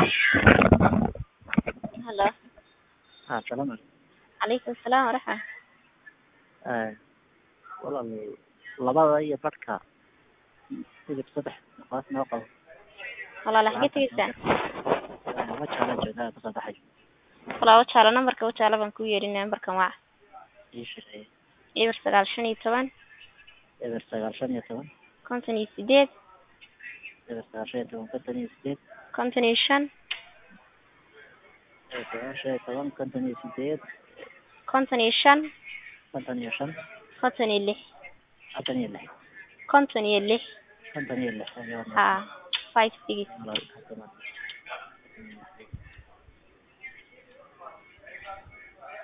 هلا. السلام عليكم. عليكم السلام ورحمة. والله labada iyo badhka sidii saddex qaas noo qabo والله لحقت جيسان. ma jecla jeedaa ka soo baxay والله وجهه نمبرك وجهه بان ku yeerin numberka waa ii sheegay eber 915 eber 915 58 eber 915 55 eber 915 55 55 56 56 56 56 ها 56 56